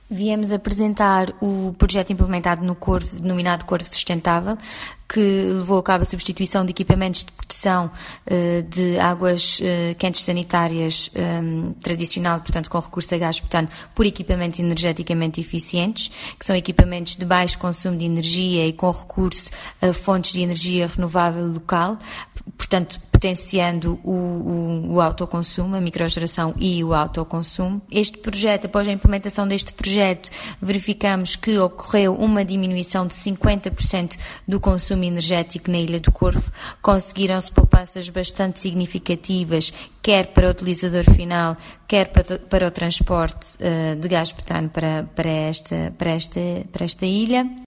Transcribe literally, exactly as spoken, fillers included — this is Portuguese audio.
Viemos apresentar o projeto implementado no Corvo, denominado Corvo Sustentável, que levou a cabo a substituição de equipamentos de produção uh, de águas uh, quentes sanitárias um, tradicional, portanto com recurso a gás butano, por equipamentos energeticamente eficientes, que são equipamentos de baixo consumo de energia e com recurso a fontes de energia renovável local, portanto potenciando o, o, o autoconsumo, a microgeração e o autoconsumo. Este projeto, após a implementação deste projeto, verificamos que ocorreu uma diminuição de cinquenta por cento do consumo energético na Ilha do Corvo. Conseguiram-se poupanças bastante significativas, quer para o utilizador final, quer para, para o transporte uh, de gás butano para, para, esta, para, esta, para esta ilha.